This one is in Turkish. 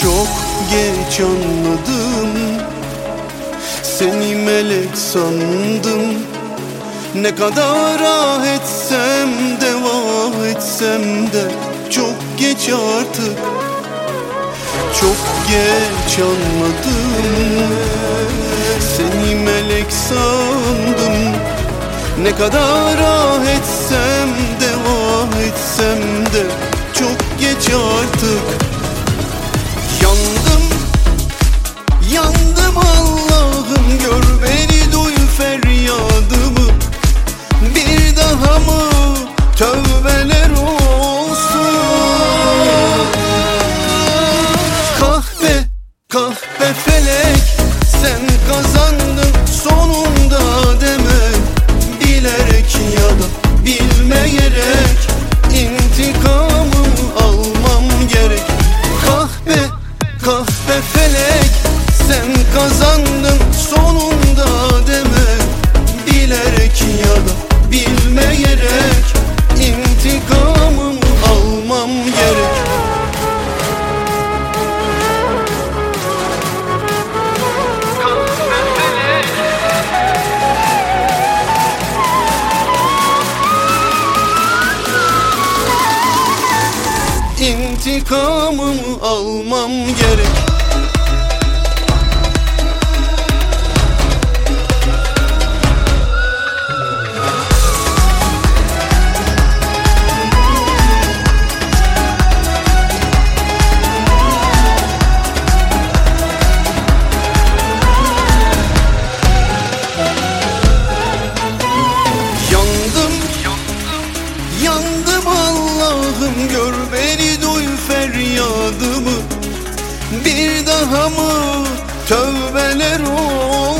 Çok geç anladım, seni melek sandım. Ne kadar ah etsem de vah etsem de çok geç artık. Çok geç anladım, seni melek sandım. Ne kadar ah etsem de vah etsem de çok geç artık. Yandım, yandım Allah'ım, gör beni, duy feryadımı. Bir daha mı tövbeler olsun? Kahpe, kahpe felek, sen kazandın sonunda deme. Bilerek ya da bilmeyerek intikamımı almam gerek. Kahpe, kahpe felek, sen kazandın sonunda deme. Bilerek ya da bilmeyerek intikamımı almam gerek. İntikamımı almam gerek. Yandım, yandım Allah'ım, gör beni, duy feryadımı. Bir daha mı tövbeler olsun?